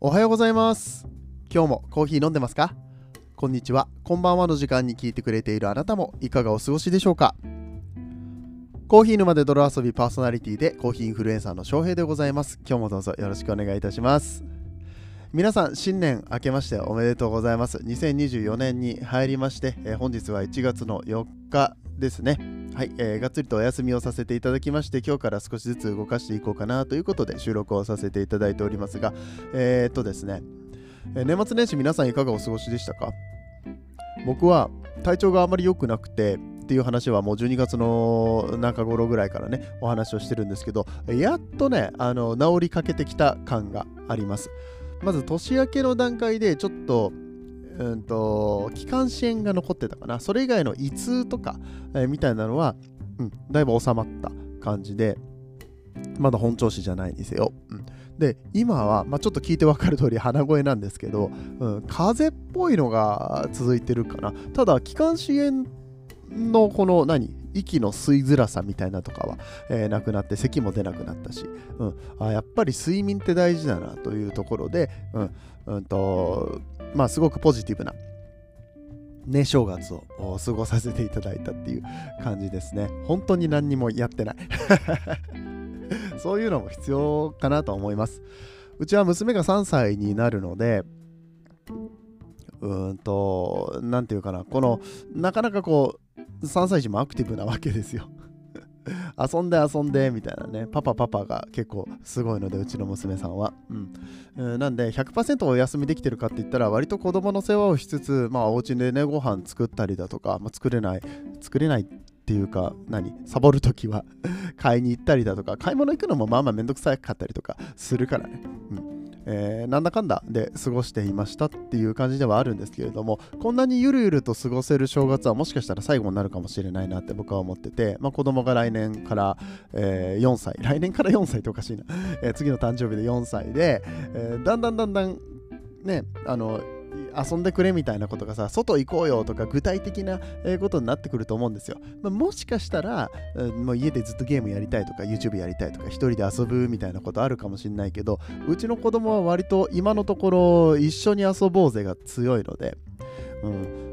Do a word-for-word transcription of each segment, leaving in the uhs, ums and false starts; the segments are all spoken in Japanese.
おはようございます。今日もコーヒー飲んでますか？こんにちは、こんばんはの時間に聞いてくれているあなたもいかがお過ごしでしょうか？コーヒー沼で泥遊びパーソナリティでコーヒーインフルエンサーの翔平でございます。今日もどうぞよろしくお願いいたします。皆さん新年明けましておめでとうございます。にせんにじゅうよねんに入りまして、えー、本日はいちがつのよっかですね。はい、えー、がっつりとお休みをさせていただきまして、今日から少しずつ動かしていこうかなということで収録をさせていただいておりますが、えー、っとですね、えー、年末年始皆さんいかがお過ごしでしたか？僕は体調があまり良くなくてっていう話はもうじゅうにがつの中頃ぐらいからねお話をしてるんですけど、やっとねあの治りかけてきた感があります。まず年明けの段階でちょっとうんと気管支炎が残ってたかな。それ以外の胃痛とか、えー、みたいなのは、うん、だいぶ収まった感じで、まだ本調子じゃないんですよ。うん、で今は、まあ、ちょっと聞いて分かる通り鼻声なんですけど、うん、風邪っぽいのが続いてるかな。ただ気管支炎のこの何息の吸いづらさみたいなとかは、えー、なくなって咳も出なくなったし、うん、あやっぱり睡眠って大事だなというところで、うんうんとまあすごくポジティブなね正月を過ごさせていただいたっていう感じですね。本当に何にもやってないそういうのも必要かなと思います。うちは娘がさんさいになるので、うーんとなんていうかな、このなかなかこうさんさい児もアクティブなわけですよ遊んで遊んでみたいなね、パパパパが結構すごいので、うちの娘さんは、うんえー、なんで ひゃくパーセント お休みできてるかって言ったら割と子供の世話をしつつ、まあお家でねご飯作ったりだとか、まあ、作れない作れないっていうか何サボるときは買いに行ったりだとか、買い物行くのもまあまあめんどくさかったりとかするからね、うんえー、なんだかんだで過ごしていましたっていう感じではあるんですけれども、こんなにゆるゆると過ごせる正月はもしかしたら最後になるかもしれないなって僕は思ってて、まあ、子供が来年から、えー、よんさい来年からよんさいっておかしいな、えー、次の誕生日でよんさいで、えー、だんだんだんだんねあの遊んでくれみたいなことがさ、外行こうよとか具体的なことになってくると思うんですよ。まあ、もしかしたらもう家でずっとゲームやりたいとか YouTube やりたいとか一人で遊ぶみたいなことあるかもしれないけど、うちの子供は割と今のところ一緒に遊ぼうぜが強いので、うん、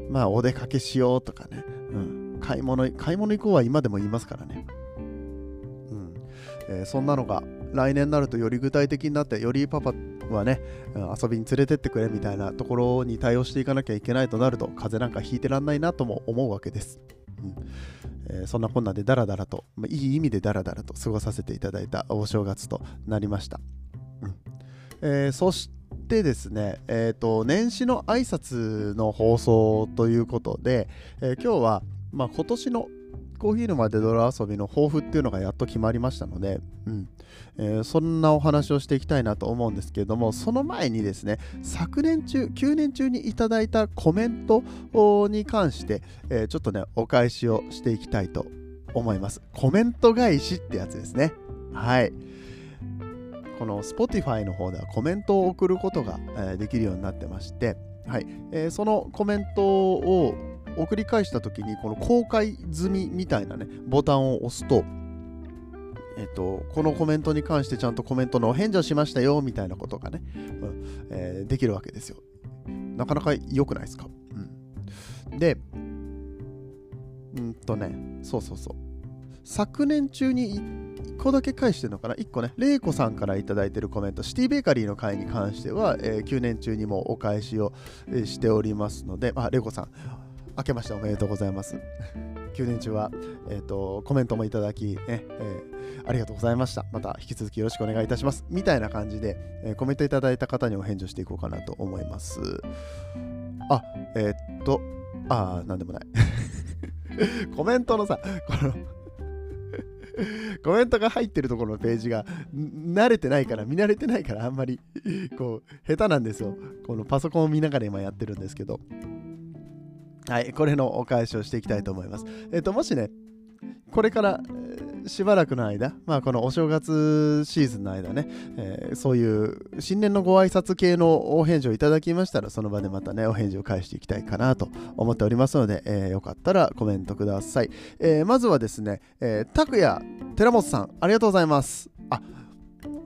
まあお出かけしようとかね、うん、買い物買い物行こうは今でも言いますからね、うんえー、そんなのが来年になるとより具体的になって、よりパパはね遊びに連れてってくれみたいなところに対応していかなきゃいけないとなると、風邪なんかひいてらんないなとも思うわけです、うんえー、そんなこんなでダラダラと、まあ、いい意味でダラダラと過ごさせていただいたお正月となりました、うんえー、そしてですね、えーと、年始の挨拶の放送ということで、えー、今日は、まあ、今年のコーヒー沼で泥遊びの抱負っていうのがやっと決まりましたので、うんえー、そんなお話をしていきたいなと思うんですけれども、その前にですね、昨年中きゅうねん中にいただいたコメントに関して、えー、ちょっとねお返しをしていきたいと思います。コメント返しってやつですね。はい、この Spotify の方ではコメントを送ることが、えー、できるようになってまして、はいえー、そのコメントを送り返したときに、この公開済みみたいなねボタンを押すと、えっと、このコメントに関してちゃんとコメントの返事をしましたよみたいなことがね、うんえー、できるわけですよ。なかなか良くないですか？うん、で、うんとね、そうそうそう。昨年中にいっこだけ返してるのかな？いっこね、レイコさんからいただいてるコメント、シティベーカリーの回に関しては、えー、きゅうねん中にもお返しを、えー、しておりますので、あ、レイコさん、明けましておめでとうございます。きゅうねん中は、えーと、コメントもいただき、ねえー、ありがとうございました。また引き続きよろしくお願いいたします。みたいな感じで、えー、コメントいただいた方にお返事をしていこうかなと思います。あ、えー、っと、あー、なんでもない。コメントのさ、この、コメントが入ってるところのページが慣れてないから、見慣れてないから、あんまりこう下手なんですよ。このパソコンを見ながら今やってるんですけど。はい、これのお返しをしていきたいと思います。えっと、もしね、これから、えー、しばらくの間、まあ、このお正月シーズンの間ね、えー、そういう新年のご挨拶系のお返事をいただきましたら、その場でまたね、お返事を返していきたいかなと思っておりますので、えー、よかったらコメントください。えー、まずはですね、えー、拓也寺本さん、ありがとうございます。あ、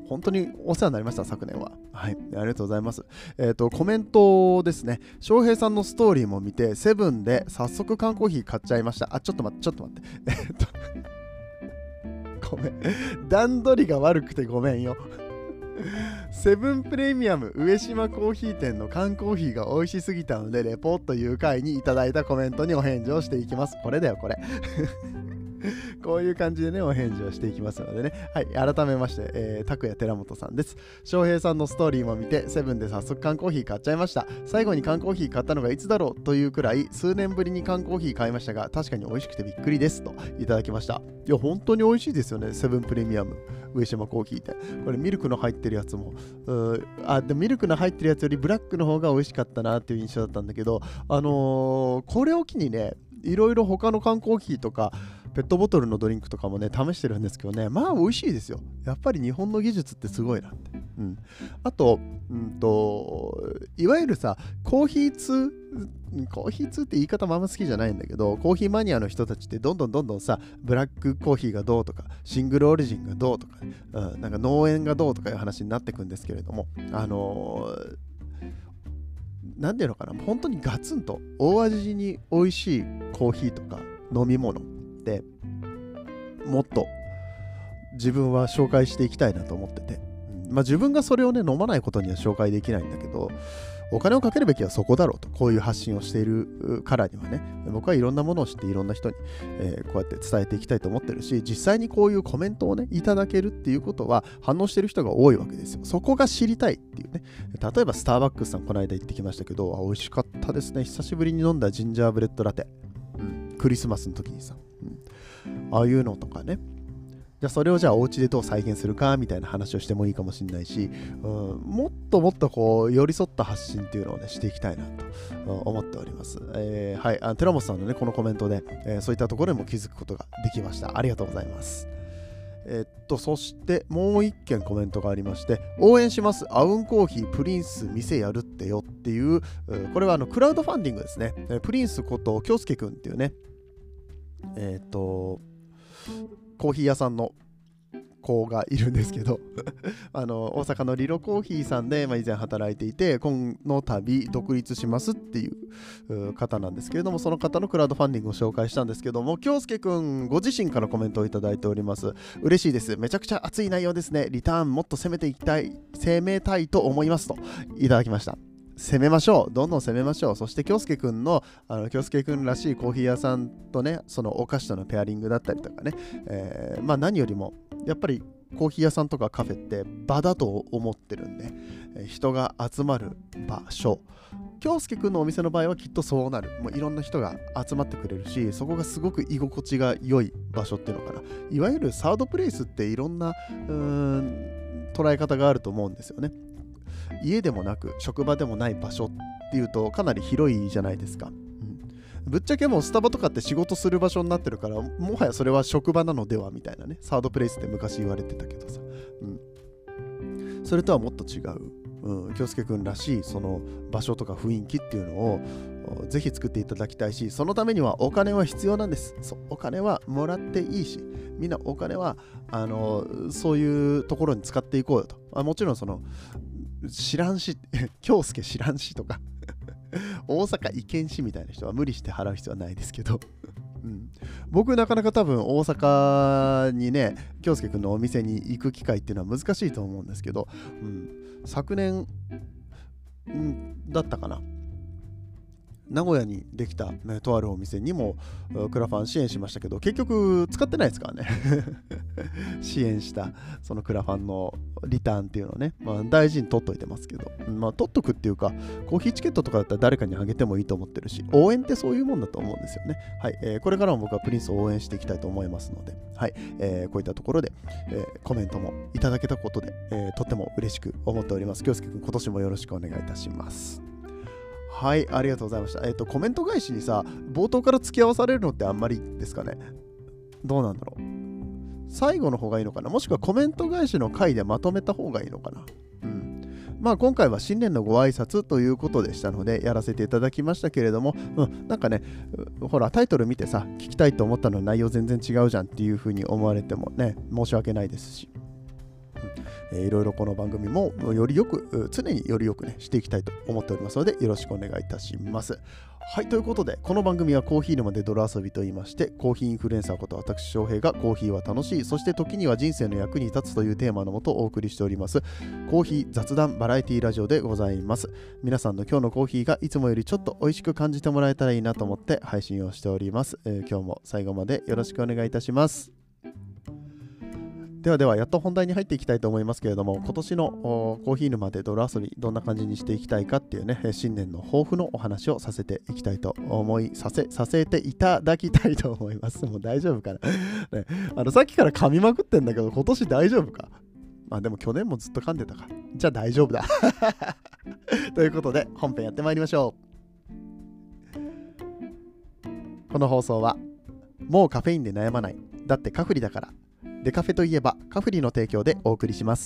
本当にお世話になりました、昨年は。はい、ありがとうございます。えっと、コメントですね。翔平さんのストーリーも見て、セブンで早速缶コーヒー買っちゃいました。あ、ちょっと待って、ちょっと待って。えっと、ごめん。段取りが悪くてごめんよ。セブンプレミアム上島コーヒー店の缶コーヒーが美味しすぎたので、レポートいう回にいただいたコメントにお返事をしていきます。これだよ、これ。こういう感じでね、お返事をしていきますのでね。はい、改めまして、えー、拓也寺本さんです。翔平さんのストーリーも見て、セブンで早速缶コーヒー買っちゃいました。最後に缶コーヒー買ったのがいつだろうというくらい、数年ぶりに缶コーヒー買いましたが、確かに美味しくてびっくりですといただきました。いや、本当に美味しいですよね、セブンプレミアム上島コーヒーって。これミルクの入ってるやつも、うあ、でもミルクの入ってるやつよりブラックの方が美味しかったなっていう印象だったんだけど、あのー、これを機にね、いろいろ他の缶コーヒーとか、ペットボトルのドリンクとかもね、試してるんですけどね、まあ美味しいですよ。やっぱり日本の技術ってすごいなって。うん。あと、うんと、いわゆるさ、コーヒー通、コーヒー通って言い方もあんま好きじゃないんだけど、コーヒーマニアの人たちってどんどんどんどんさ、ブラックコーヒーがどうとか、シングルオリジンがどうとか、うん、なんか農園がどうとかいう話になってくんですけれども、あのー、なんていうのかな、本当にガツンと大味に美味しいコーヒーとか飲み物でもっと自分は紹介していきたいなと思ってて、うん、まあ自分がそれをね飲まないことには紹介できないんだけど、お金をかけるべきはそこだろうと、こういう発信をしているからにはね、僕はいろんなものを知っていろんな人に、えー、こうやって伝えていきたいと思ってるし、実際にこういうコメントをねいただけるっていうことは反応してる人が多いわけですよ。そこが知りたいっていうね。例えばスターバックスさんこの間行ってきましたけど、あ、美味しかったですね。久しぶりに飲んだジンジャーブレッドラテ、うん、クリスマスの時にさ、うん、ああいうのとかね、じゃあそれをじゃあお家でどう再現するかみたいな話をしてもいいかもしれないし、うん、もっともっとこう寄り添った発信っていうのをねしていきたいなと思っております。えー、はい、あ寺本さんのねこのコメントで、えー、そういったところにも気づくことができました。ありがとうございます。えー、っとそしてもう一件コメントがありまして、応援します、アウンコーヒープリンス店やるってよっていう、これはあのクラウドファンディングですね。プリンスこと京介くんっていうね、えー、っとコーヒー屋さんの子がいるんですけどあの大阪のリロコーヒーさんで、まあ、以前働いていて、今の度独立しますっていう方なんですけれども、その方のクラウドファンディングを紹介したんですけども、京介くんご自身からコメントをいただいております。嬉しいです。めちゃくちゃ熱い内容ですね。リターンもっと攻めていきたい攻めたいと思いますといただきました。攻めましょう。どんどん攻めましょう。そして京介くんの、あの京介くんらしいコーヒー屋さんとね、そのお菓子とのペアリングだったりとかね、えー、まあ何よりもやっぱりコーヒー屋さんとかカフェって場だと思ってるんで、えー、人が集まる場所。京介くんのお店の場合はきっとそうなる。もういろんな人が集まってくれるし、そこがすごく居心地が良い場所っていうのかな。いわゆるサードプレイスっていろんなうーん捉え方があると思うんですよね。家でもなく職場でもない場所っていうとかなり広いじゃないですか、うん、ぶっちゃけもうスタバとかって仕事する場所になってるから、もはやそれは職場なのではみたいなね、サードプレイスって昔言われてたけどさ、うん、それとはもっと違う、うん、京介くんらしいその場所とか雰囲気っていうのをぜひ作っていただきたいし、そのためにはお金は必要なんです。そう、お金はもらっていいし、みんなお金はあのそういうところに使っていこうよと。あ、もちろんその知らんし京介知らんしとか大阪行けんしみたいな人は無理して払う必要はないですけど、うん、僕なかなか多分大阪にね京介くんのお店に行く機会っていうのは難しいと思うんですけど、うん、昨年、うん、だったかな、名古屋にできた、ね、とあるお店にもクラファン支援しましたけど、結局使ってないですからね支援したそのクラファンのリターンっていうのをね、まあ、大事に取っといてますけど、まあ取っとくっていうか、コーヒーチケットとかだったら誰かにあげてもいいと思ってるし、応援ってそういうもんだと思うんですよね。はい、えー、これからも僕はプリンスを応援していきたいと思いますので、はい、えー、こういったところで、えー、コメントもいただけたことで、えー、とっても嬉しく思っております。京介くん、今年もよろしくお願いいたします。はい、ありがとうございました。えっと、コメント返しにさ、冒頭から付き合わされるのってあんまりですかね。どうなんだろう。最後の方がいいのかな、もしくはコメント返しの回でまとめた方がいいのかな。うん。まあ今回は新年のご挨拶ということでしたので、やらせていただきましたけれども、うん、なんかね、ほら、タイトル見てさ、聞きたいと思ったの内容全然違うじゃんっていう風に思われてもね、申し訳ないですし。 えー、いろいろこの番組もよりよく常によりよくねしていきたいと思っておりますので、よろしくお願いいたします。はい、ということでこの番組はコーヒー沼で泥遊びと言いまして、コーヒーインフルエンサーこと私翔平がコーヒーは楽しい、そして時には人生の役に立つというテーマのもとお送りしておりますコーヒー雑談バラエティラジオでございます。皆さんの今日のコーヒーがいつもよりちょっと美味しく感じてもらえたらいいなと思って配信をしております。えー、今日も最後までよろしくお願いいたします。ではではやっと本題に入っていきたいと思いますけれども、今年のコーヒー沼で泥遊びどんな感じにしていきたいかっていうね、新年の抱負のお話をさせていきたいと思いさせさせていただきたいと思います。もう大丈夫かな、ね、あのさっきから噛みまくってんだけど今年大丈夫か。まあでも去年もずっと噛んでたか。じゃあ大丈夫だということで本編やってまいりましょう。この放送はもうカフェインで悩まない、だってカフリだからデカフェといえばカフリの提供でお送りします。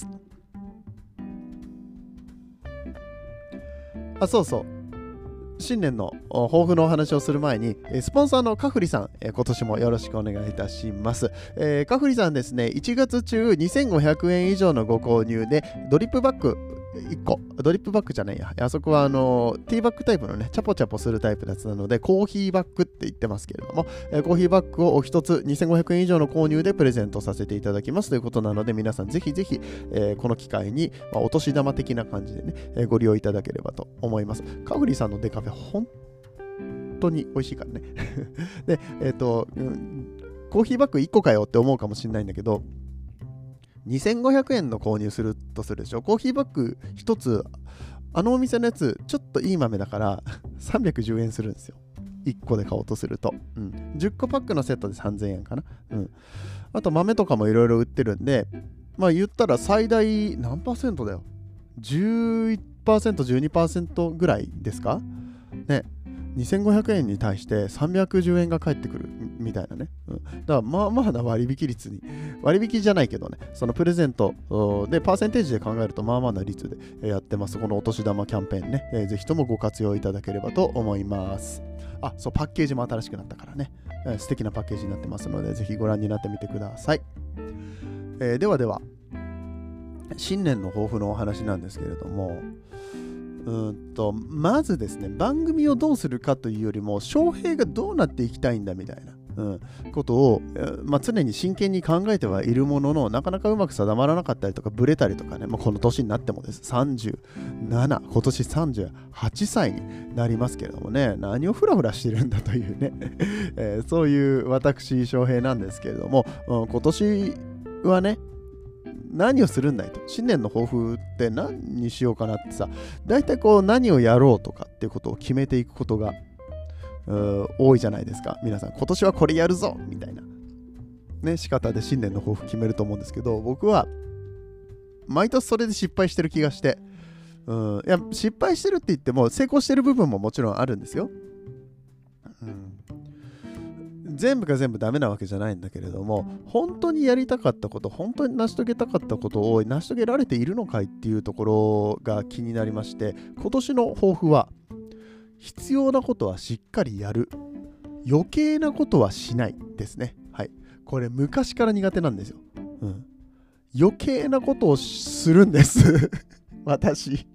あ、そうそう、新年の抱負のお話をする前にスポンサーのカフリさん、今年もよろしくお願いいたします。えー、カフリさんですね、いちがつ中にせんごひゃくえん以上のご購入でドリップバッグいっこ、ドリップバッグじゃないや、あそこはあのティーバッグタイプのね、チャポチャポするタイプのやつなのでコーヒーバッグって言ってますけれども、えー、コーヒーバッグをお一つにせんごひゃくえん以上の購入でプレゼントさせていただきますということなので、皆さんぜひぜひ、えー、この機会に、まあ、お年玉的な感じでね、えー、ご利用いただければと思います。カフリさんのデカフェ本当に美味しいからねで、えっ、ー、と、うん、コーヒーバッグいっこかよって思うかもしれないんだけど、にせんごひゃくえんの購入するとするでしょ。コーヒーバッグひとつ、あのお店のやつちょっといい豆だからさんびゃくじゅうえんするんですよ、いっこで買おうとすると、うん、じゅっこパックのセットでさんぜんえんかな、うん、あと豆とかもいろいろ売ってるんで、まあ言ったら最大何パーセントだよ、 じゅういちパーセント、じゅうにパーセント ぐらいですかね。にせんごひゃくえんに対してさんびゃくじゅうえんが返ってくるみたいなね、うん、だからまあまあな割引率に、割引じゃないけどね、そのプレゼントでパーセンテージで考えるとまあまあな率でやってます。このお年玉キャンペーンね、えー、ぜひともご活用いただければと思います。あ、そう、パッケージも新しくなったからね、えー、素敵なパッケージになってますのでぜひご覧になってみてください。えー、ではでは新年の抱負のお話なんですけれども、うんとまずですね、番組をどうするかというよりも翔平がどうなっていきたいんだみたいな、うん、ことを、まあ、常に真剣に考えてはいるものの、なかなかうまく定まらなかったりとかブレたりとかね、まあ、この年になってもですさんじゅうなな、今年さんじゅうはっさいになりますけれどもね、何をフラフラしてるんだというね、えー、そういう私翔平なんですけれども、うん、今年はね何をするんだいと、新年の抱負って何にしようかなってさ、だいたいこう何をやろうとかっていうことを決めていくことが多いじゃないですか。皆さん今年はこれやるぞみたいなね仕方で新年の抱負決めると思うんですけど、僕は毎年それで失敗してる気がして、うん、いや失敗してるって言っても成功してる部分ももちろんあるんですよ、うん、全部が全部ダメなわけじゃないんだけれども、本当にやりたかったこと、本当に成し遂げたかったことを成し遂げられているのかいっていうところが気になりまして、今年の抱負は必要なことはしっかりやる、余計なことはしないですね。はい、これ昔から苦手なんですよ、うん、余計なことをするんです私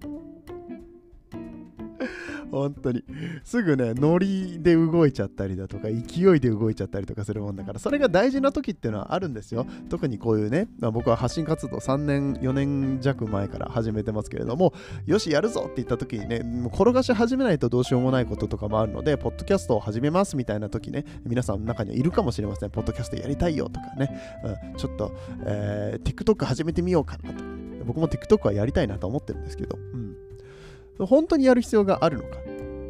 本当にすぐねノリで動いちゃったりだとか勢いで動いちゃったりとかするもんだから、それが大事な時っていうのはあるんですよ。特にこういうね、まあ、僕は発信活動さんねんよねん弱前から始めてますけれども、よしやるぞって言った時にね、もう転がし始めないとどうしようもないこととかもあるので、ポッドキャストを始めますみたいな時ね、皆さんの中にはいるかもしれません。ポッドキャストやりたいよとかね、うん、ちょっと、えー、TikTok 始めてみようかなとか、ね、僕も TikTok はやりたいなと思ってるんですけど、うん、本当にやる必要があるのか、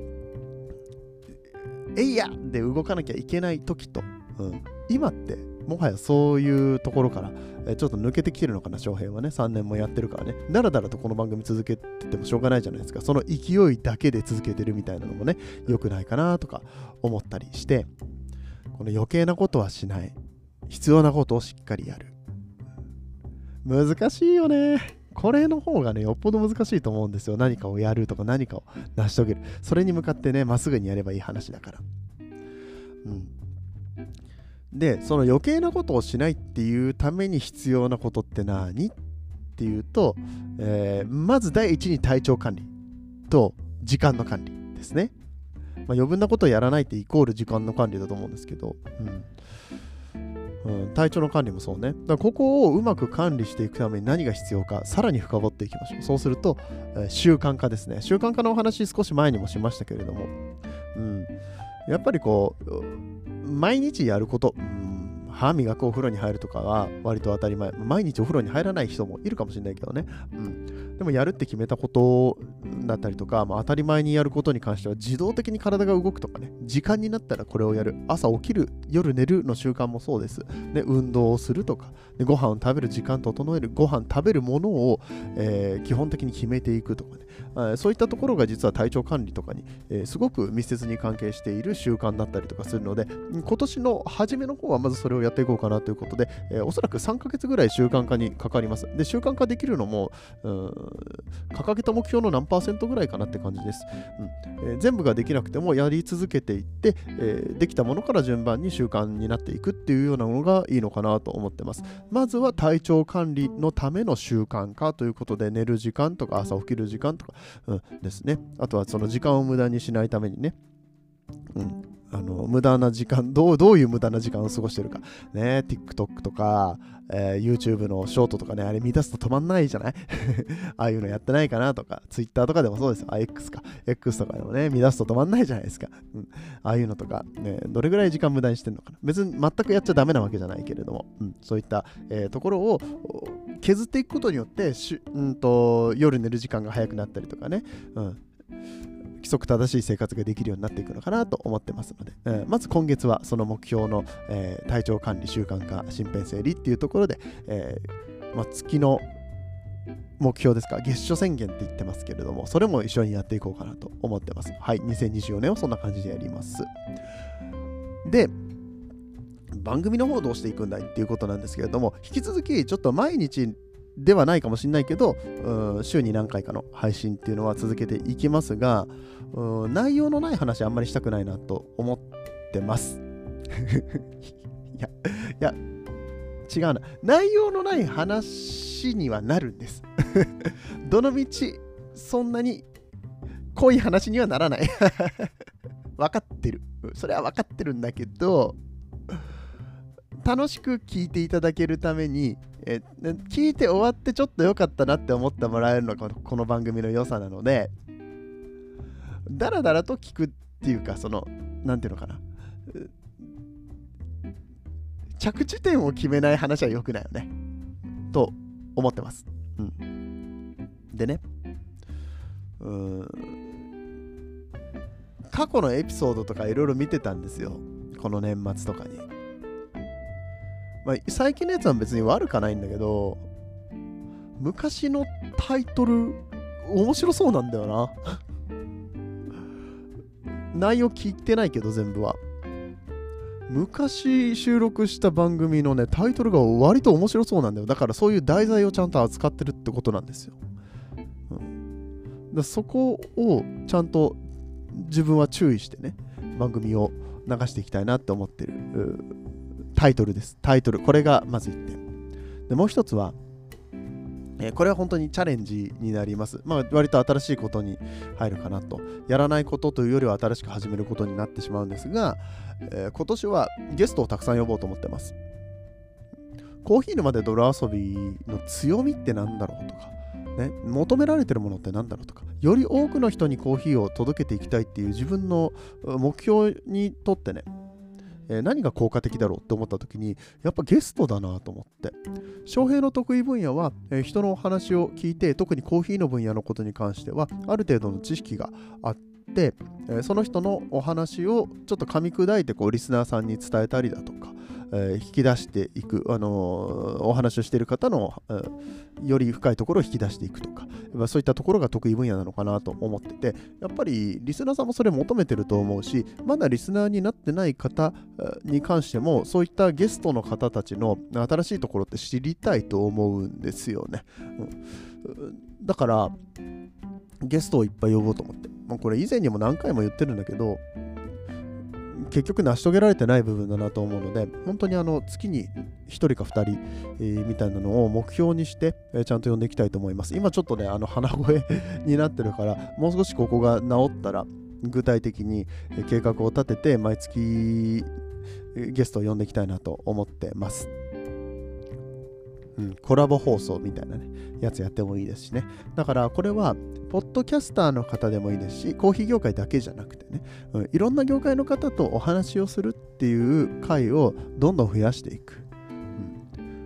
えいやで動かなきゃいけない時と、うん、今ってもはやそういうところからえちょっと抜けてきてるのかな、翔平はね。さんねんもやってるからね、だらだらとこの番組続けててもしょうがないじゃないですか。その勢いだけで続けてるみたいなのもね、良くないかなとか思ったりして、この余計なことはしない、必要なことをしっかりやる、難しいよね。これの方がねよっぽど難しいと思うんですよ。何かをやるとか何かを成し遂げる、それに向かってねまっすぐにやればいい話だから、うん、でその余計なことをしないっていうために必要なことって何っっていうと、えー、まず第一に体調管理と時間の管理ですね。まあ、余分なことをやらないってイコール時間の管理だと思うんですけど、うんうん、体調の管理もそうね。だからここをうまく管理していくために何が必要か、さらに深掘っていきましょう。そうすると、えー、習慣化ですね。習慣化のお話少し前にもしましたけれども、うん、やっぱりこう毎日やること、うん、歯磨く、お風呂に入るとかは割と当たり前。毎日お風呂に入らない人もいるかもしれないけどね、うん、でもやるって決めたことだったりとか、まあ、当たり前にやることに関しては自動的に体が動くとかね、時間になったらこれをやる、朝起きる、夜寝るの習慣もそうです、ね、運動をするとか、でご飯を食べる時間整える、ご飯食べるものを、えー、基本的に決めていくとかね、あそういったところが実は体調管理とかに、えー、すごく密接に関係している習慣だったりとかするので、今年の初めの方はまずそれをやっていこうかなということで、えー、おそらくさんかげつぐらい習慣化にかかります。で、習慣化できるのも、うん、掲げた目標の何パーセントぐらいかなって感じです。うんえー、全部ができなくてもやり続けていって、えー、できたものから順番に習慣になっていくっていうようなものがいいのかなと思ってます。まずは体調管理のための習慣化ということで、寝る時間とか朝起きる時間とか、うん、ですね。あとはその時間を無駄にしないためにね、うん、あの無駄な時間どう、どういう無駄な時間を過ごしてるか、ね、TikTok とか、えー、YouTube のショートとかね、あれ見出すと止まんないじゃないああいうのやってないかなとか、Twitter とかでもそうですよ。あ、X か。X とかでもね、見出すと止まんないじゃないですか。うん、ああいうのとか、ね、どれぐらい時間無駄にしてるのかな。別に全くやっちゃダメなわけじゃないけれども、うん、そういった、えー、ところを削っていくことによってし、うんと、夜寝る時間が早くなったりとかね、うん規則正しい生活ができるようになっていくのかなと思ってますので、えー、まず今月はその目標の、えー、体調管理習慣化身辺整理っていうところで、えーまあ、月の目標ですか、月初宣言って言ってますけれども、それも一緒にやっていこうかなと思ってます。はい、にせんにじゅうよねんをそんな感じでやります。で、番組の方どうしていくんだいっていうことなんですけれども、引き続きちょっと毎日ではないかもしれないけど、週に何回かの配信っていうのは続けていきますが、内容のない話あんまりしたくないなと思ってますいやいや違うな、内容のない話にはなるんですどのみちそんなに濃い話にはならない分かってる、それは分かってるんだけど、楽しく聞いていただけるために、え聞いて終わってちょっと良かったなって思ってもらえるのがこの番組の良さなので、だらだらと聞くっていうか、そのなんていうのかな、着地点を決めない話は良くないよねと思ってます、うん、でね、うーん過去のエピソードとかいろいろ見てたんですよ、この年末とかに。まあ、最近のやつは別に悪かないんだけど、昔のタイトル面白そうなんだよな内容聞いてないけど全部は。昔収録した番組のねタイトルが割と面白そうなんだよ。だからそういう題材をちゃんと扱ってるってことなんですよ、うん、だそこをちゃんと自分は注意してね、番組を流していきたいなって思ってるタイトルです。タイトル、これがまずいってんで、もう一つは、えー、これは本当にチャレンジになります。まあ割と新しいことに入るかなと、やらないことというよりは新しく始めることになってしまうんですが、えー、今年はゲストをたくさん呼ぼうと思ってます。コーヒー沼で泥遊びの強みってなんだろうとか、ね、求められてるものってなんだろうとか、より多くの人にコーヒーを届けていきたいっていう自分の目標にとってね、えー、何が効果的だろうって思った時に、やっぱゲストだなと思って。翔平の得意分野は、えー、人のお話を聞いて、特にコーヒーの分野のことに関してはある程度の知識があって、えー、その人のお話をちょっと噛み砕いてこうリスナーさんに伝えたりだとか、えー、引き出していく、あのー、お話をしている方の、えー、より深いところを引き出していくとか、そういったところが得意分野なのかなと思ってて、やっぱりリスナーさんもそれ求めてると思うし、まだリスナーになってない方に関してもそういったゲストの方たちの新しいところって知りたいと思うんですよね、うん、だからゲストをいっぱい呼ぼうと思って、もうこれ以前にも何回も言ってるんだけど、 結局成し遂げられてない部分だなと思うので、本当にあの月にひとりかふたり、えー、みたいなのを目標にして、えー、ちゃんと呼んでいきたいと思います。今ちょっとねあの鼻声になってるから、もう少しここが治ったら具体的に計画を立てて毎月ゲストを呼んでいきたいなと思ってます。うん、コラボ放送みたいなねやつやってもいいですしね。だからこれはポッドキャスターの方でもいいですし、コーヒー業界だけじゃなくてね、うん、いろんな業界の方とお話をするっていう回をどんどん増やしていく。うん、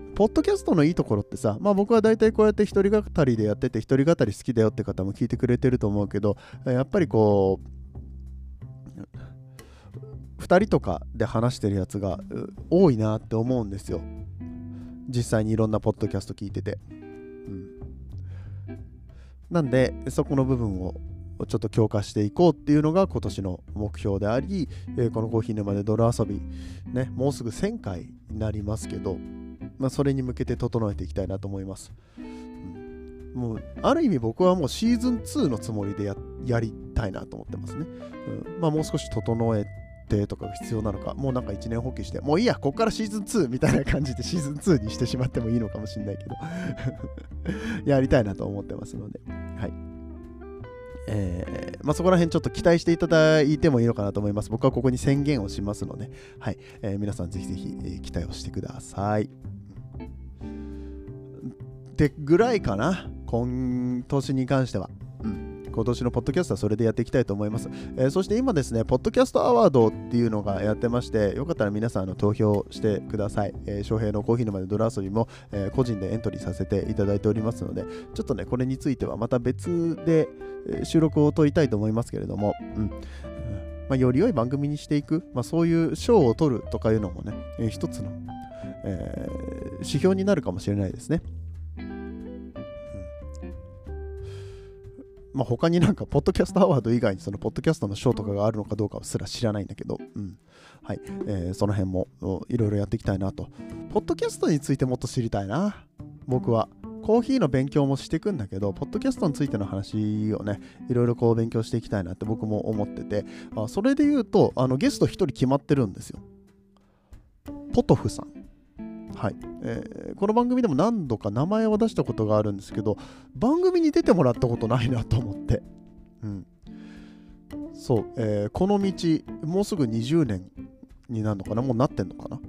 ポッドキャストのいいところってさ、まあ僕は大体こうやって一人語りでやってて、一人語り好きだよって方も聞いてくれてると思うけど、やっぱりこうふたりとかで話してるやつが多いなって思うんですよ。実際にいろんなポッドキャスト聞いてて、うん、なんでそこの部分をちょっと強化していこうっていうのが今年の目標であり、えー、このコーヒー沼で泥遊びね、もうすぐせんかいになりますけど、まあ、それに向けて整えていきたいなと思います。うん、もうある意味僕はもうシーズンツーのつもりで や, やりたいなと思ってますね。うん、まあもう少し整えとかが必要なのか、もうなんか一年放棄してもういいや、ここからシーズンツーみたいな感じでシーズンツーにしてしまってもいいのかもしれないけどやりたいなと思ってますので、はい、えーまあ、そこら辺ちょっと期待していただいてもいいのかなと思います。僕はここに宣言をしますので、はい、えー、皆さんぜひぜひ、えー、期待をしてくださいってぐらいかな、今年に関しては。うん、今年のポッドキャストはそれでやっていきたいと思います。えー、そして今ですね、ポッドキャストアワードっていうのがやってまして、よかったら皆さんあの投票してください。えー、翔平のコーヒー沼で泥遊びも、えー、個人でエントリーさせていただいておりますので、ちょっとね、これについてはまた別で、えー、収録を取りたいと思いますけれども、うん。まあ、より良い番組にしていく、まあ、そういう賞を取るとかいうのもね、えー、一つの、えー、指標になるかもしれないですね。まあ、他になんかポッドキャストアワード以外にそのポッドキャストの賞とかがあるのかどうかすら知らないんだけど、うん、はい、えー、その辺もいろいろやっていきたいなと。ポッドキャストについてもっと知りたいな。僕はコーヒーの勉強もしていくんだけど、ポッドキャストについての話をね、いろいろこう勉強していきたいなって僕も思ってて、あ、それで言うとあのゲストひとり決まってるんですよ。ポトフさん。はい、えー、この番組でも何度か名前を出したことがあるんですけど、番組に出てもらったことないなと思って、うん、そう、えー、この道もうすぐにじゅうねんになるのかな、もうなってんのかな、うん、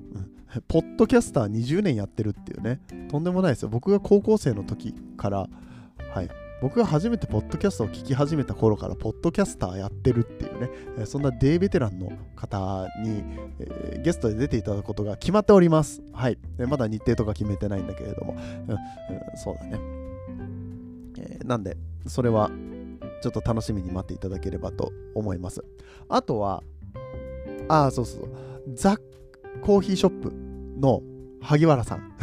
ポッドキャスターにじゅうねんやってるっていうね、とんでもないですよ。僕が高校生の時から、はい、僕が初めてポッドキャストを聞き始めた頃からポッドキャスターやってるっていうね、えー、そんなデーベテランの方に、えー、ゲストで出ていただくことが決まっております。はい、えー、まだ日程とか決めてないんだけれども、うんうん、そうだね、えー、なんでそれはちょっと楽しみに待っていただければと思います。あとはああそうそうそうザ・コーヒーショップの萩原さん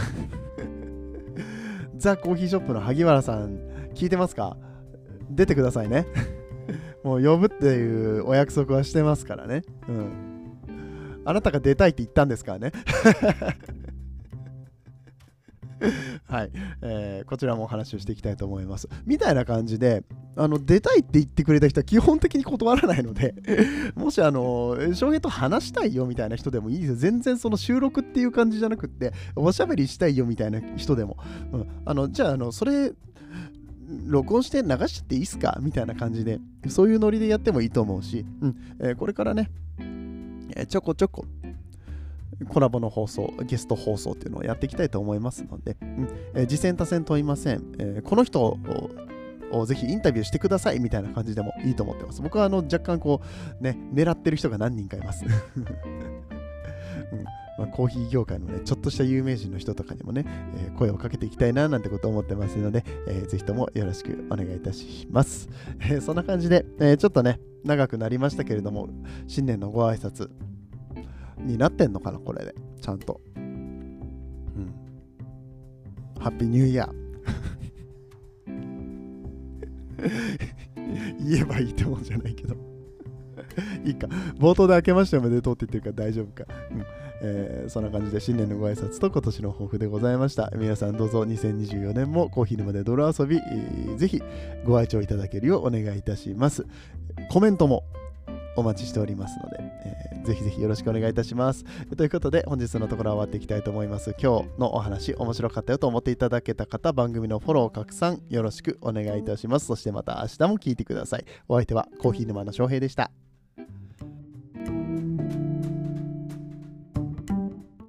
ザ・コーヒーショップの萩原さん聞いてますか？出てくださいねもう呼ぶっていうお約束はしてますからね。うん。あなたが出たいって言ったんですからねはい、えー、こちらもお話をしていきたいと思います。みたいな感じで、あの出たいって言ってくれた人は基本的に断らないのでもしあの翔平と話したいよみたいな人でもいいですよ。全然その収録っていう感じじゃなくっておしゃべりしたいよみたいな人でも、うん、あのじゃああのそれ録音して流しちゃっていいっすかみたいな感じで、そういうノリでやってもいいと思うし、うんえー、これからね、えー、ちょこちょこコラボの放送、ゲスト放送っていうのをやっていきたいと思いますので、うんえー、次戦多戦問いません、えー、この人ををぜひインタビューしてくださいみたいな感じでもいいと思ってます。僕はあの若干こうね狙ってる人が何人かいます、うんまあ、コーヒー業界のねちょっとした有名人の人とかにもね、えー、声をかけていきたいななんてことを思ってますので、えー、ぜひともよろしくお願いいたします、えー、そんな感じで、えー、ちょっとね長くなりましたけれども、新年のご挨拶になってんのかなこれでちゃんと、うん、ハッピーニューイヤー言えばいいってもんじゃないけどいいか、冒頭で明けましておめでとうって言ってるから大丈夫か、うんえー、そんな感じで新年のご挨拶と今年の抱負でございました。皆さんどうぞにせんにじゅうよねんもコーヒー沼で泥遊び、えー、ぜひご愛聴いただけるようお願いいたします。コメントもお待ちしておりますので、えー、ぜひぜひよろしくお願いいたします。ということで本日のところは終わっていきたいと思います。今日のお話面白かったよと思っていただけた方、番組のフォロー拡散よろしくお願いいたします。そしてまた明日も聞いてください。お相手はコーヒー沼の翔平でした。